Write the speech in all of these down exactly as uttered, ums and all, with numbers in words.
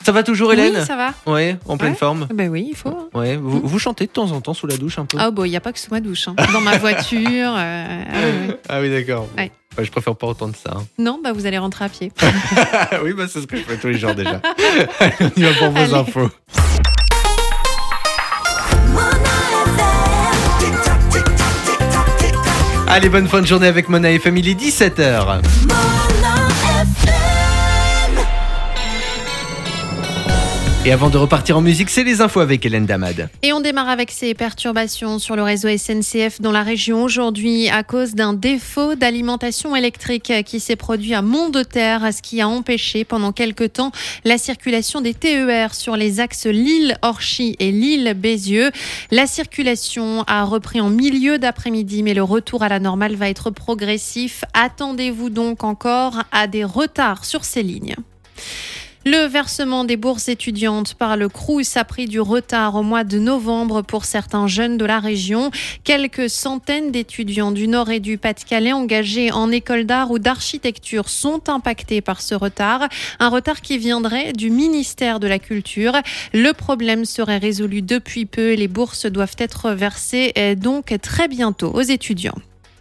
Ça va toujours, Hélène? Oui, ça va. Ouais, en pleine ouais. forme. Ben oui, il faut. Ouais, vous, Mmh. vous chantez de temps en temps sous la douche un peu? Ah bon, il n'y a pas que sous ma douche. Hein. Dans ma voiture. Euh, ah, ouais. Ah oui, d'accord. Ouais. Ouais, je préfère pas entendre ça. Hein. Non, bah vous allez rentrer à pied. Oui, bah c'est ce que je fais tous les jours déjà. Allez, on y va pour vos Allez. infos. Allez, bonne fin de journée avec Mona F M, il est dix-sept heures. Et avant de repartir en musique, c'est les infos avec Hélène Damad. Et on démarre avec ces perturbations sur le réseau S N C F dans la région aujourd'hui à cause d'un défaut d'alimentation électrique qui s'est produit à Mont-de-Terre, ce qui a empêché pendant quelques temps la circulation des T E R sur les axes Lille-Orchy et Lille-Bézieux. La circulation a repris en milieu d'après-midi, mais le retour à la normale va être progressif. Attendez-vous donc encore à des retards sur ces lignes. Le versement des bourses étudiantes par le Crous a pris du retard au mois de novembre pour certains jeunes de la région. Quelques centaines d'étudiants du Nord et du Pas-de-Calais engagés en école d'art ou d'architecture sont impactés par ce retard. Un retard qui viendrait du ministère de la Culture. Le problème serait résolu depuis peu et les bourses doivent être versées donc très bientôt aux étudiants.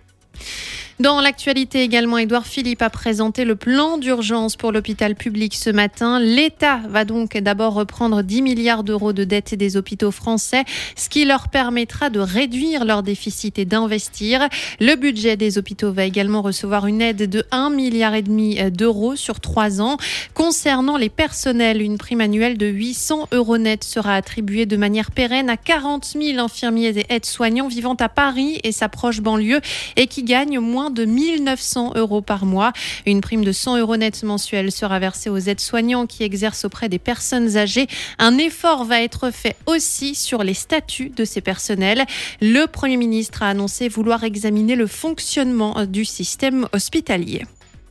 Dans l'actualité également, Édouard Philippe a présenté le plan d'urgence pour l'hôpital public ce matin. L'État va donc d'abord reprendre dix milliards d'euros de dettes des hôpitaux français, ce qui leur permettra de réduire leur déficit et d'investir. Le budget des hôpitaux va également recevoir une aide de un virgule cinq milliard d'euros sur trois ans. Concernant les personnels, une prime annuelle de huit cents euros net sera attribuée de manière pérenne à quarante mille infirmiers et aides-soignants vivant à Paris et sa proche banlieue et qui gagnent moins de mille neuf cents euros par mois. Une prime de cent euros net mensuels sera versée aux aides-soignants qui exercent auprès des personnes âgées. Un effort va être fait aussi sur les statuts de ces personnels. Le Premier ministre a annoncé vouloir examiner le fonctionnement du système hospitalier.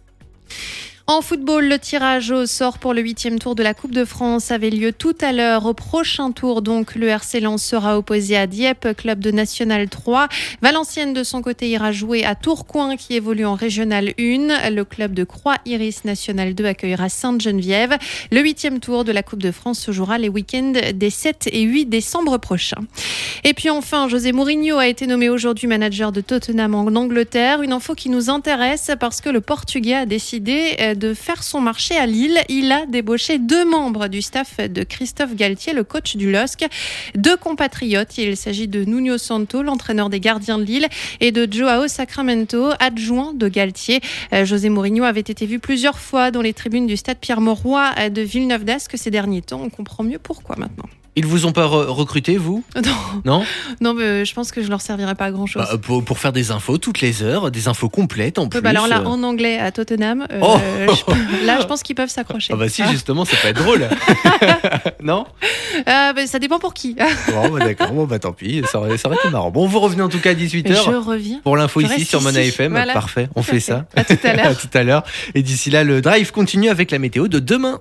En football, le tirage au sort pour le huitième tour de la Coupe de France avait lieu tout à l'heure. Au prochain tour, donc, le R C Lens sera opposé à Dieppe, club de National trois. Valenciennes, de son côté, ira jouer à Tourcoing, qui évolue en Régional un. Le club de Croix-Iris National deux accueillera Sainte-Geneviève. Le huitième tour de la Coupe de France se jouera les week-ends des sept et huit décembre prochains. Et puis enfin, José Mourinho a été nommé aujourd'hui manager de Tottenham en Angleterre. Une info qui nous intéresse parce que le Portugais a décidé de faire son marché à Lille. Il a débauché deux membres du staff de Christophe Galtier, le coach du L O S C. Deux compatriotes. Il s'agit de Nuno Santo, l'entraîneur des gardiens de Lille, et de Joao Sacramento, adjoint de Galtier. Euh, José Mourinho avait été vu plusieurs fois dans les tribunes du stade Pierre-Mauroy de Villeneuve-d'Ascq ces derniers temps. On comprend mieux pourquoi maintenant. Ils vous ont pas re- recruté, vous? Non, Non, non mais je pense que je leur servirai pas à grand-chose. bah, pour, pour faire des infos toutes les heures, des infos complètes en plus. Bah alors là, euh. en anglais à Tottenham, euh, Oh je- là, je pense qu'ils peuvent s'accrocher. Ah bah si, Ah. justement, ça peut être drôle. Non? Euh, bah, ça dépend pour qui. Bon, bah d'accord, bon bah tant pis, ça aurait, ça aurait été marrant. Bon, vous revenez en tout cas à dix-huit heures. Je reviens. Pour l'info Je ici reste sur Mona ici. F M, Voilà. parfait, on Tout à fait fait. ça. À tout à l'heure. À tout à l'heure. Et d'ici là, le drive continue avec la météo de demain.